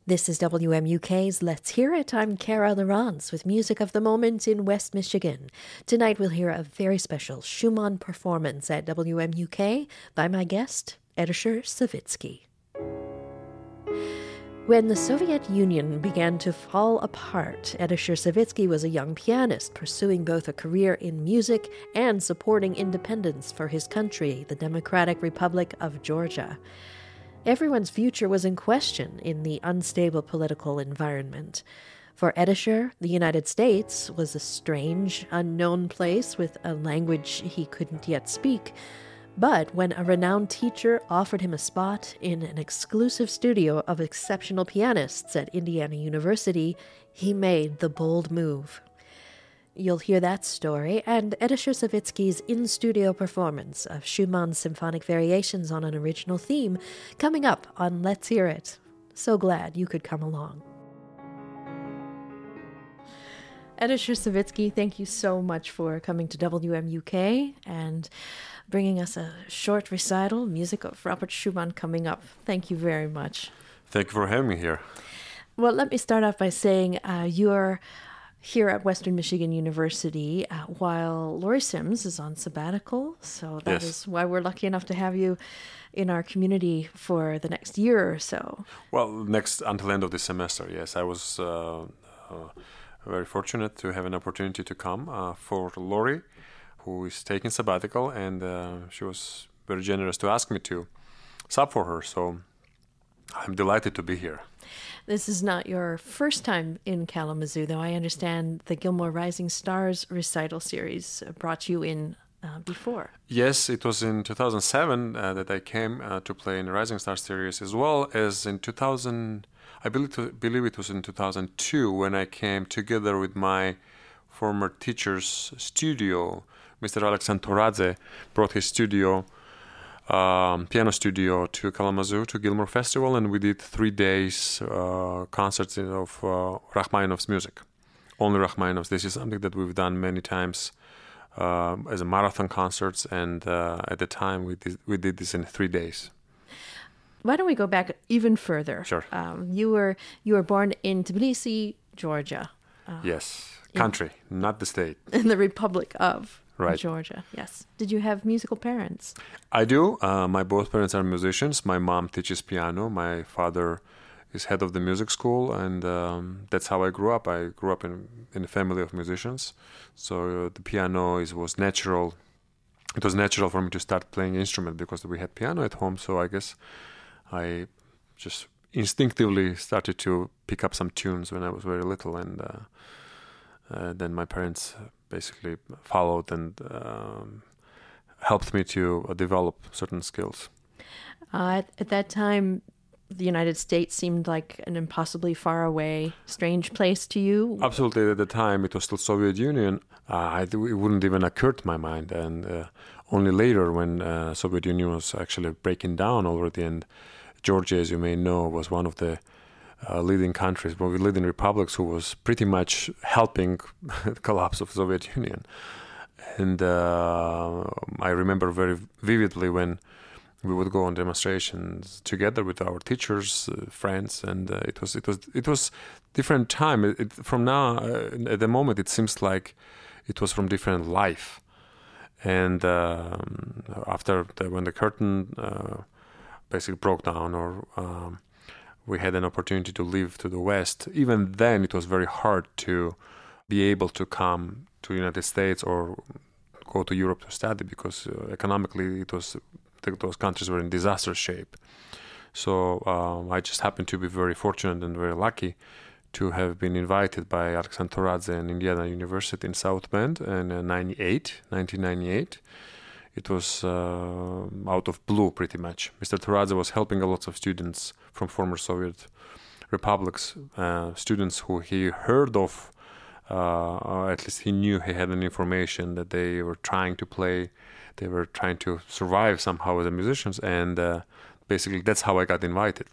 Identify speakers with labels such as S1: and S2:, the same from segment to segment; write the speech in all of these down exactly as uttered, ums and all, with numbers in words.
S1: This is W M U K's Let's Hear It. I'm Cara Lawrence with music of the moment in West Michigan. Tonight we'll hear a very special Schumann performance at W M U K by my guest, Edisher Savitsky. When the Soviet Union began to fall apart, Edisher Savitsky was a young pianist pursuing both a career in music and supporting independence for his country, the Democratic Republic of Georgia. Everyone's future was in question in the unstable political environment. For Edisher, the United States was a strange, unknown place with a language he couldn't yet speak. But when a renowned teacher offered him a spot in an exclusive studio of exceptional pianists at Indiana University, he made the bold move. You'll hear that story and Edisher Savitsky's in-studio performance of Schumann's symphonic variations on an original theme coming up on Let's Hear It. So glad you could come along. Edisher Savitsky, thank you so much for coming to W M U K and bringing us a short recital, music of Robert Schumann coming up. Thank you very much.
S2: Thank you for having me here.
S1: Well, let me start off by saying uh, you're here at Western Michigan University uh, while Laurie Sims is on sabbatical. So that
S2: yes.
S1: is why we're lucky enough to have you in our community for the next year or so.
S2: Well, next until end of the semester, yes. I was uh, uh, very fortunate to have an opportunity to come uh, for Laurie, who is taking sabbatical, and uh, she was very generous to ask me to sub for her. So I'm delighted to be here.
S1: This is not your first time in Kalamazoo, though. I understand the Gilmore Rising Stars recital series brought you in uh, before.
S2: Yes, it was in two thousand seven uh, that I came uh, to play in the Rising Stars series, as well as in two thousand, I believe, to, believe it was in two thousand two when I came together with my former teacher's studio. Mister Alexandr Toradze brought his studio, um, piano studio, to Kalamazoo, to Gilmore Festival, and we did three days uh, concerts of uh, Rachmaninoff's music. Only Rachmaninoff's. This is something that we've done many times uh, as a marathon concerts, and uh, at the time we did, we did this in three days.
S1: Why don't we go back even further?
S2: Sure.
S1: Um, you were you were born in Tbilisi, Georgia.
S2: Uh, yes, country, in, not the state.
S1: In the Republic of
S2: Right.
S1: Georgia, yes. Did you have musical parents?
S2: I do. Uh, my both parents are musicians. My mom teaches piano. My father is head of the music school, and um, that's how I grew up. I grew up in, in a family of musicians, so uh, the piano is was natural. It was natural for me to start playing instrument because we had piano at home. So I guess I just instinctively started to pick up some tunes when I was very little, and uh, uh, then my parents basically followed and um, helped me to uh, develop certain skills.
S1: Uh, at, at that time, the United States seemed like an impossibly far away, strange place to you.
S2: Absolutely. At the time, it was still Soviet Union. Uh, I, it wouldn't even occur to my mind. And uh, only later, when uh, Soviet Union was actually breaking down already, and Georgia, as you may know, was one of the Uh, leading countries, but we leading republics, who was pretty much helping the collapse of the Soviet Union. And uh, I remember very vividly when we would go on demonstrations together with our teachers, uh, friends, and uh, it was it was it was different time. It, it, from now, uh, at the moment, it seems like it was from different life. And um, after the, when the curtain uh, basically broke down, or um, we had an opportunity to live to the West. Even then, it was very hard to be able to come to the United States or go to Europe to study, because uh, economically, it was those countries were in disaster shape. So um, I just happened to be very fortunate and very lucky to have been invited by Alexandr Toradze in Indiana University in South Bend in uh, ninety-eight, nineteen ninety-eight. It was uh, out of blue, pretty much. Mister Toradze was helping a lot of students from former Soviet republics, uh, students who he heard of, uh, or at least he knew he had an information that they were trying to play, they were trying to survive somehow as musicians, and uh, basically that's how I got invited.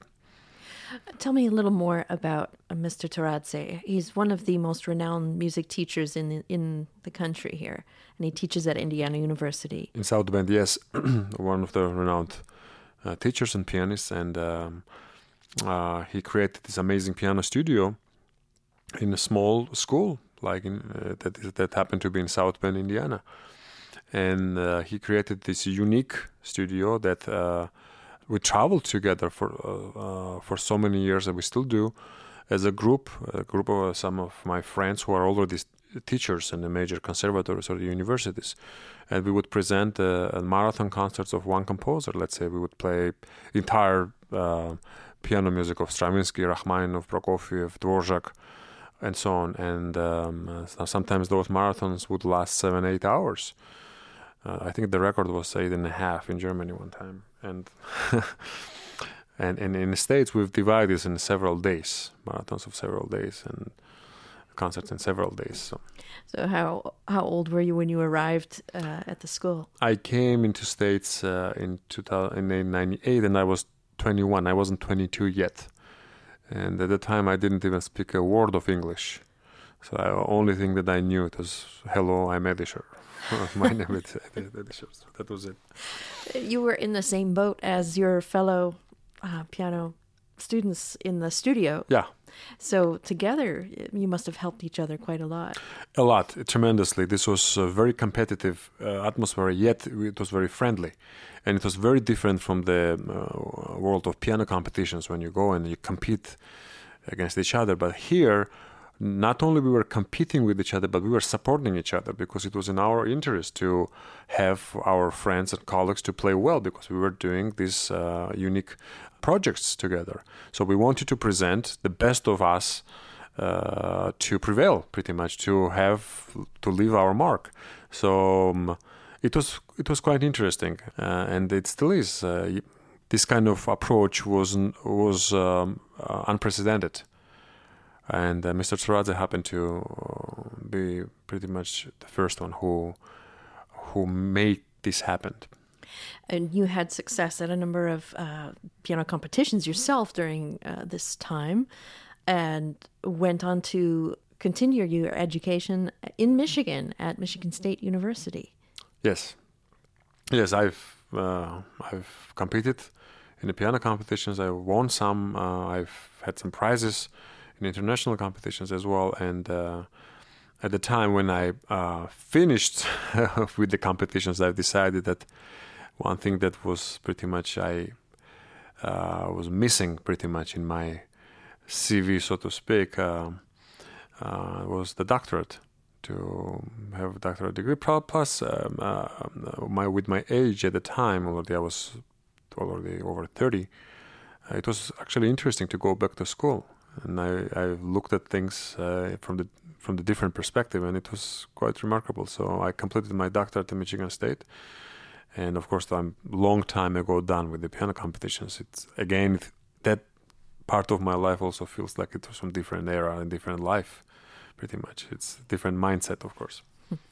S1: Tell me a little more about uh, Mister Toradze. He's one of the most renowned music teachers in the, in the country here, and he teaches at Indiana University.
S2: In South Bend, yes, one of the renowned uh, teachers and pianists, and um, uh, he created this amazing piano studio in a small school, like in, uh, that that happened to be in South Bend, Indiana. And uh, he created this unique studio that uh, we traveled together for uh, uh, for so many years, that we still do, as a group, a group of uh, some of my friends who are already teachers in the major conservatories or the universities. And we would present uh, marathon concerts of one composer. Let's say we would play entire uh, piano music of Stravinsky, Rachmaninoff, Prokofiev, Dvorak, and so on. And um, uh, sometimes those marathons would last seven, eight hours. Uh, I think the record was eight and a half in Germany one time. And and, and in the States, we've divided this in several days, marathons of several days, and concerts in several days. So,
S1: so how how old were you when you arrived uh, at the school?
S2: I came into States uh, in two thousand ninety-eight, and I was twenty-one. I wasn't twenty-two yet. And at the time, I didn't even speak a word of English. So the only thing that I knew it was, hello, I'm Edisher. My name is Edisher. So that was it.
S1: You were in the same boat as your fellow uh, piano students in the studio.
S2: Yeah.
S1: So together, you must have helped each other quite a lot.
S2: A lot, tremendously. This was a very competitive uh, atmosphere, yet it was very friendly. And it was very different from the uh, world of piano competitions when you go and you compete against each other. But here, not only we were competing with each other, but we were supporting each other, because it was in our interest to have our friends and colleagues to play well, because we were doing these uh, unique projects together. So we wanted to present the best of us uh, to prevail, pretty much, to have, to leave our mark. So um, it was it was quite interesting, uh, and it still is. Uh, this kind of approach was, was um, uh, unprecedented. And uh, Mister Tsuradze happened to uh, be pretty much the first one who who made this happen.
S1: And you had success at a number of uh, piano competitions yourself during uh, this time, and went on to continue your education in Michigan at Michigan State University.
S2: Yes, yes, I've uh, I've competed in the piano competitions. I won some. Uh, I've had some prizes in international competitions as well. And uh, at the time when I uh, finished with the competitions, I decided that one thing that was pretty much I uh, was missing pretty much in my C V, so to speak, uh, uh, was the doctorate. To have a doctorate degree. Plus, um, uh, my with my age at the time, already I was already over thirty. Uh, it was actually interesting to go back to school. And I, I looked at things uh, from the from the different perspective, and it was quite remarkable. So I completed my doctorate at Michigan State, and of course, I'm long time ago done with the piano competitions. It's again that part of my life also feels like it was from different era and different life, pretty much. It's different mindset, of course.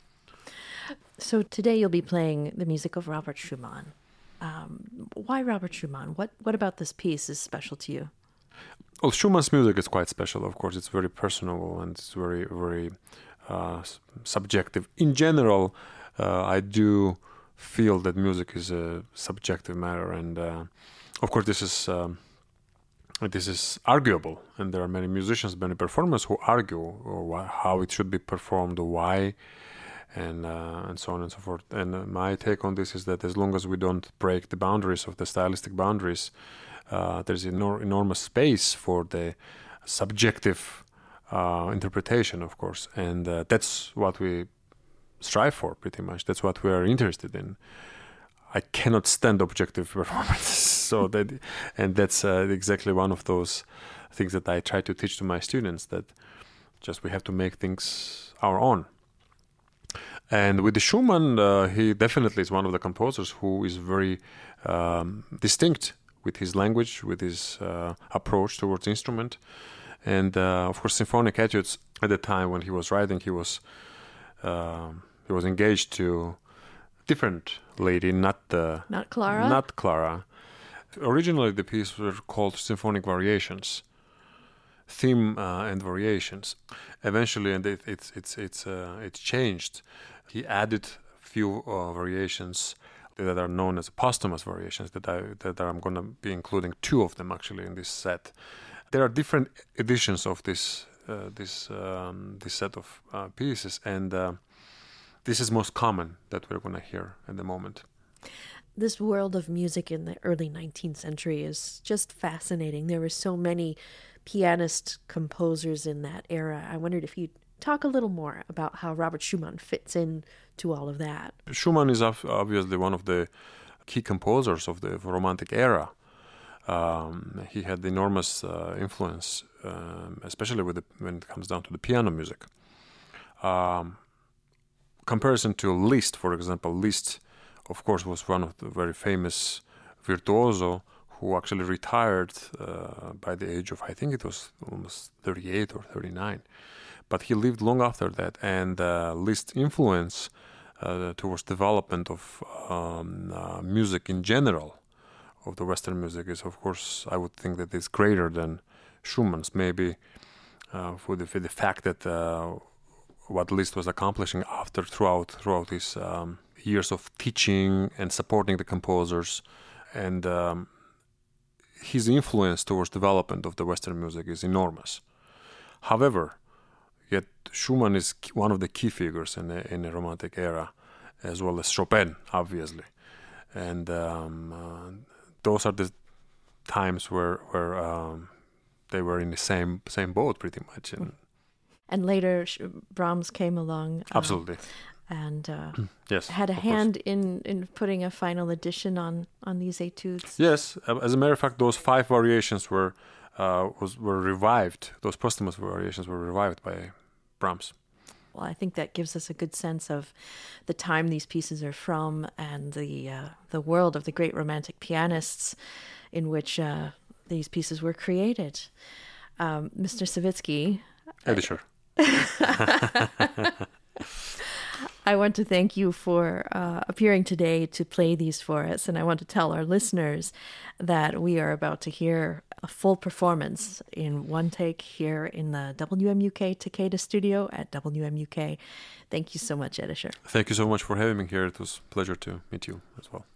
S1: So today you'll be playing the music of Robert Schumann. Um, why Robert Schumann? What what about this piece is special to you?
S2: Well, Schumann's music is quite special, of course. It's very personal and it's very, very uh, subjective. In general, uh, I do feel that music is a subjective matter, and uh, of course, this is um, this is arguable. And there are many musicians, many performers who argue or why, how it should be performed, or why, and uh, and so on and so forth. And uh, my take on this is that as long as we don't break the boundaries of the stylistic boundaries, Uh, there's enor- enormous space for the subjective uh, interpretation, of course, and uh, that's what we strive for, pretty much. That's what we are interested in. I cannot stand objective performances, so that, and that's uh, exactly one of those things that I try to teach to my students. That just we have to make things our own. And with the Schumann, uh, he definitely is one of the composers who is very um, distinct with his language, with his uh, approach towards instrument. And uh, of course, symphonic etudes at the time when he was writing, he was uh, he was engaged to different lady, not the
S1: not Clara.
S2: Not Clara. Originally, the pieces were called symphonic variations, theme uh, and variations. Eventually, and it, it's it's it's uh, it's changed. He added a few uh, variations that are known as posthumous variations, that, I, that I'm going to be including two of them actually in this set. There are different editions of this uh, this um, this set of uh, pieces, and uh, this is most common that we're going to hear at the moment.
S1: This world of music in the early nineteenth century is just fascinating. There were so many pianist composers in that era. I wondered if you'd talk a little more about how Robert Schumann fits in to all of that.
S2: Schumann is obviously one of the key composers of the Romantic era. Um, he had enormous uh, influence, um, especially with the, when it comes down to the piano music. Um, comparison to Liszt, for example, Liszt, of course, was one of the very famous virtuoso who actually retired uh, by the age of, I think it was almost thirty-eight or thirty-nine. But he lived long after that, and uh, Liszt's influence uh, towards development of um, uh, music in general, of the Western music, is, of course, I would think that it's greater than Schumann's, maybe uh, for, the, for the fact that uh, what Liszt was accomplishing after throughout throughout his um, years of teaching and supporting the composers, and um, his influence towards development of the Western music is enormous. However, yet Schumann is one of the key figures in the, in the Romantic era, as well as Chopin, obviously, and um, uh, those are the times where where um, they were in the same same boat, pretty much. And,
S1: and later, Brahms came along. Uh,
S2: absolutely.
S1: And uh,
S2: yes,
S1: had a hand in, in putting a final edition on, on these etudes.
S2: Yes, as a matter of fact, those five variations were uh, was were revived. Those posthumous variations were revived by Brahms.
S1: Well, I think that gives us a good sense of the time these pieces are from and the uh, the world of the great Romantic pianists in which uh, these pieces were created. Um, Mister Sawicki.
S2: Edisher.
S1: I want to thank you for uh, appearing today to play these for us, and I want to tell our listeners that we are about to hear a full performance in one take here in the W M U K Takeda studio at W M U K. Thank you so much, Edisher.
S2: Thank you so much for having me here. It was a pleasure to meet you as well.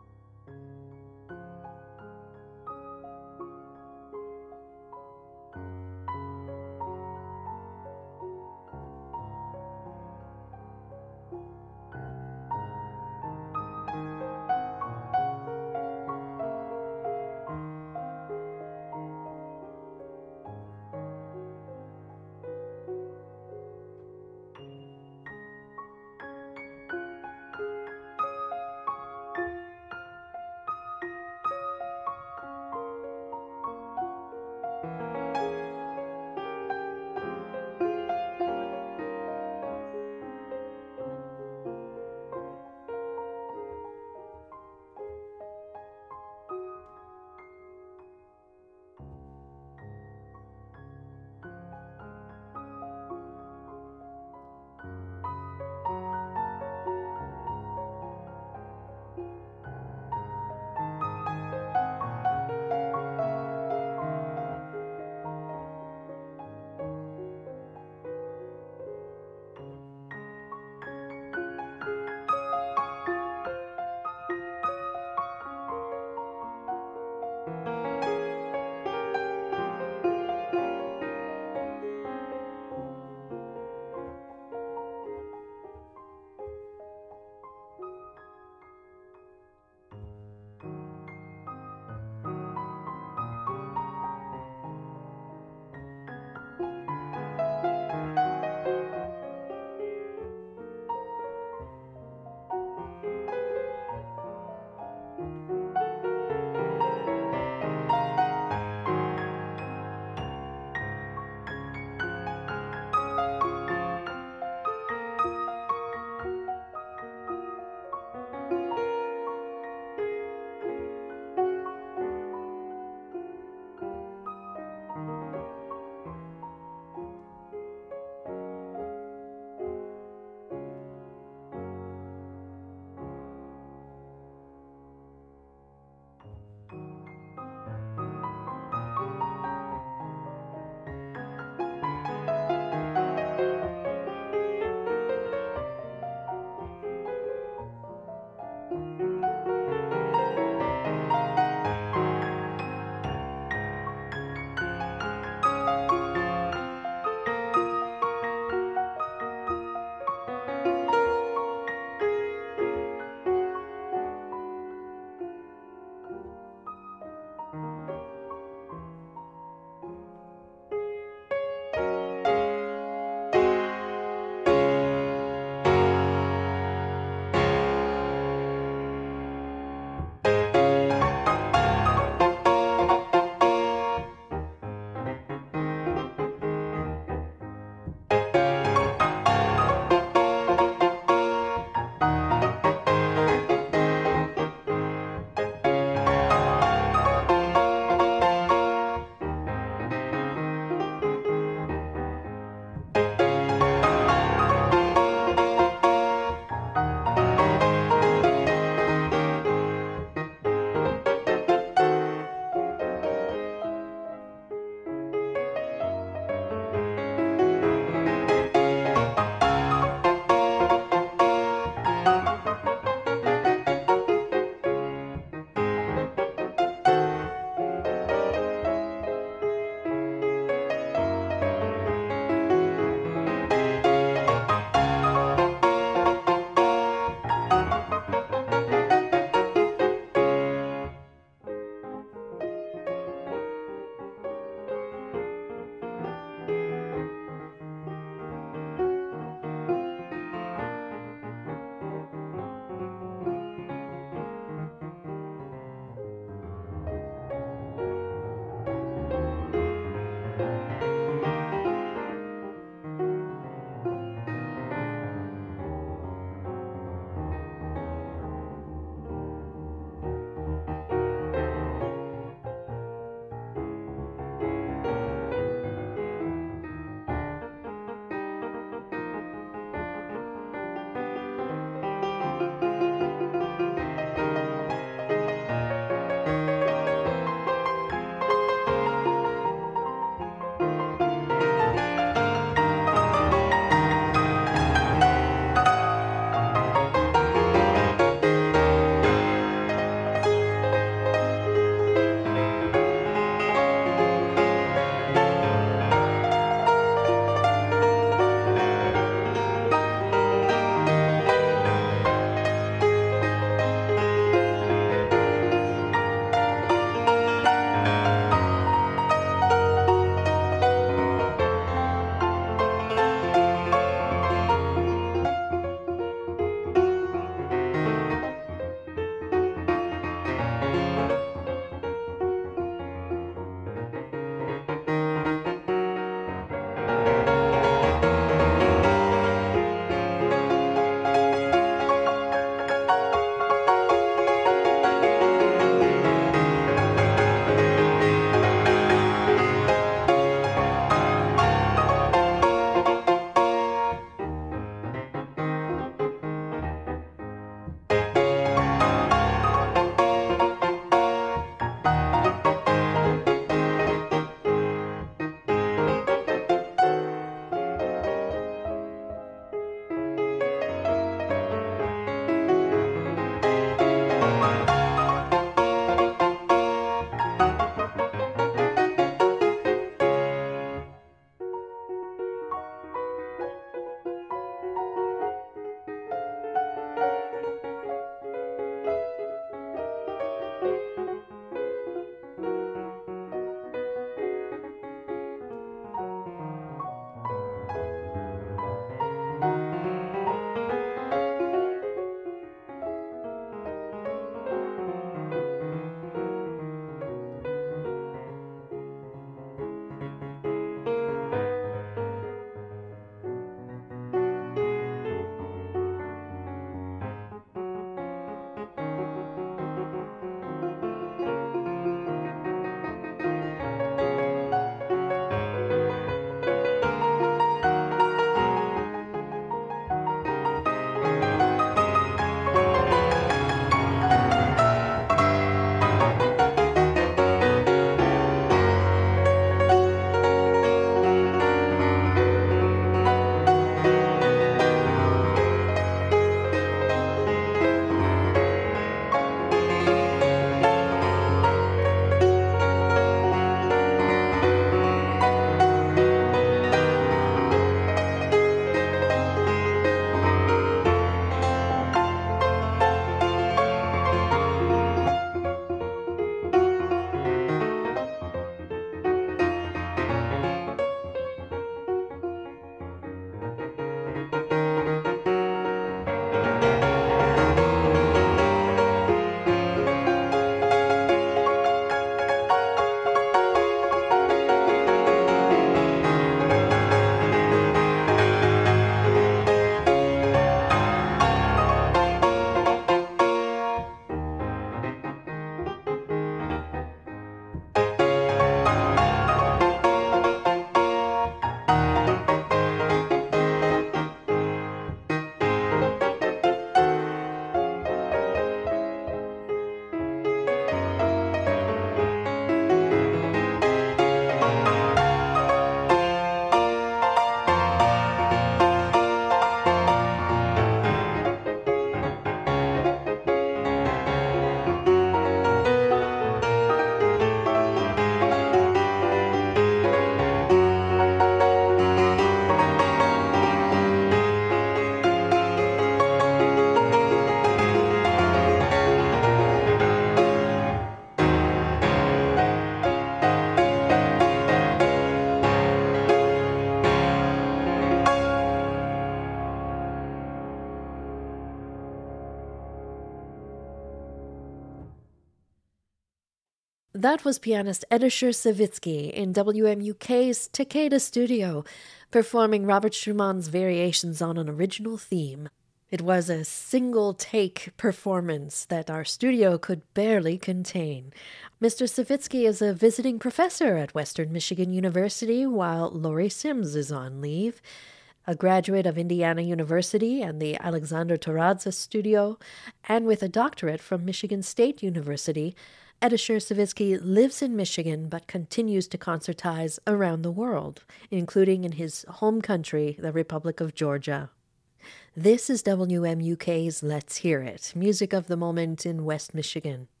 S1: That was pianist Edishir Savitsky in W M U K's Takeda studio, performing Robert Schumann's variations on an original theme. It was a single-take performance that our studio could barely contain. Mister Savitsky is a visiting professor at Western Michigan University, while Laurie Sims is on leave. A graduate of Indiana University and the Alexander Taradze studio, and with a doctorate from Michigan State University, Edishir Savitsky lives in Michigan but continues to concertize around the world, including in his home country, the Republic of Georgia. This is W M U K's Let's Hear It, music of the moment in West Michigan.